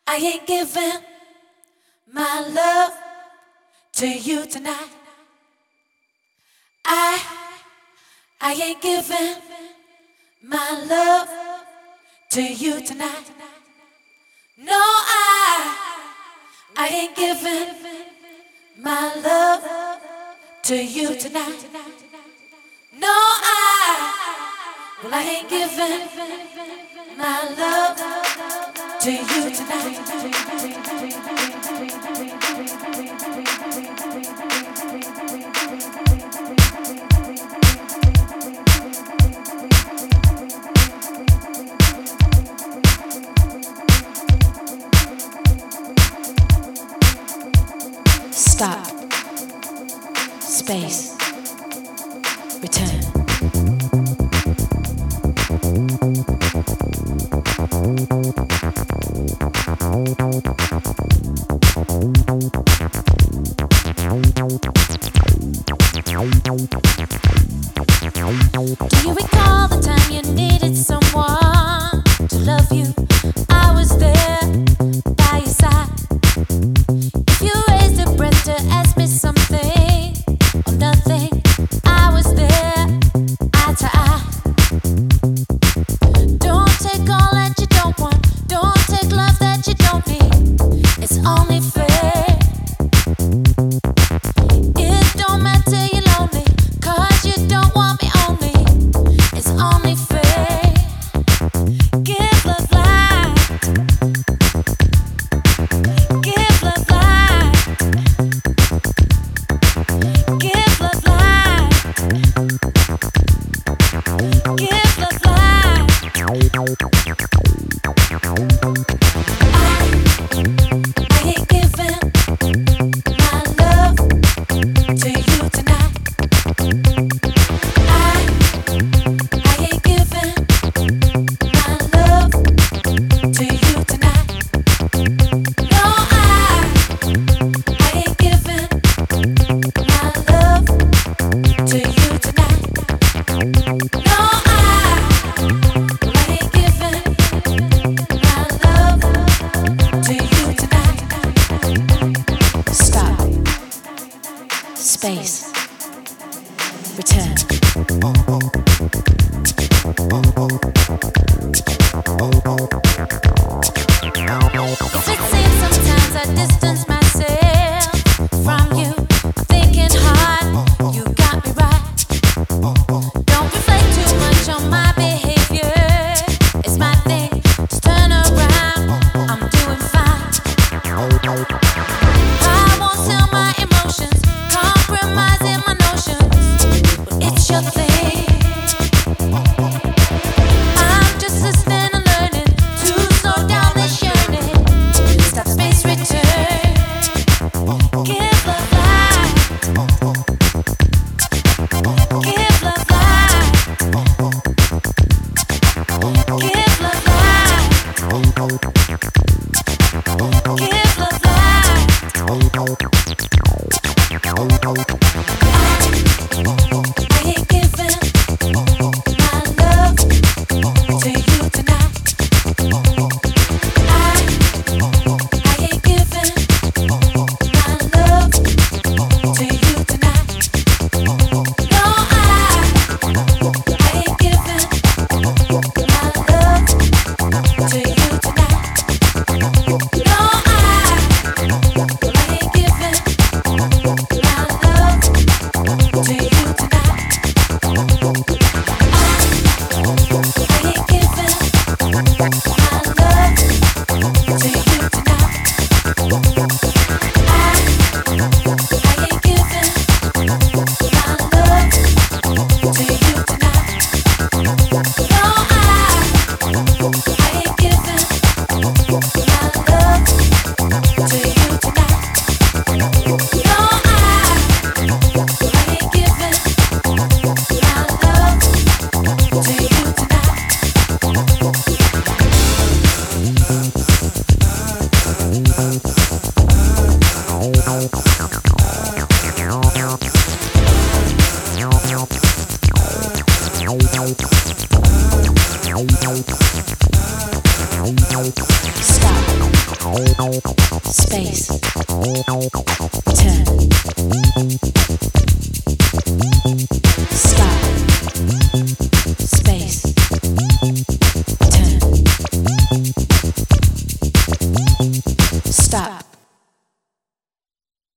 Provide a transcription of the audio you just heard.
I ain't giving my love to you tonight. I ain't giving my love to you tonight. No, I ain't giving my love to you tonight. No, I ain't giving my love to you tonight. Stop. Space. Return. Do you recall the time you needed someone to love you? I was there by your side. If you raised a breath to ask me something or nothing, I was there eye to eye. Don't take all that you don't want. Don't take love that you don't need. It's only fair. It don't matter you're lonely, 'cause you don't want me only. It's only fair. Give love life. Give love life. Give love life. Give love life. I ain't giving my love to you tonight. I ain't giving my love to you tonight. No, I ain't giving my love to you tonight. No, I ain't giving my love to you tonight. Stop. Space. Return. If it seems sometimes I distance myself from you, I'm thinking hard, you got me right. Don't reflect too much on my behavior, it's my thing, just turn around, I'm doing fine. I won't sell my emotions, compromising my notions, but it's your thing. I'm just listening and learning to slow down this yearning. Stop, space, return. Give love life. Give love life. Give love life. Give love life. I ain't giving my love to you tonight. I ain't giving my love to you tonight. No, I ain't giving my love to you tonight. No, I ain't giving my love to you tonight. I ain't giving my love to you tonight. I ain't giving my love to you tonight. No, I ain't giving my love to you tonight. No, I ain't giving my love to you tonight. Stop. Space. Turn. Stop. Space. Turn.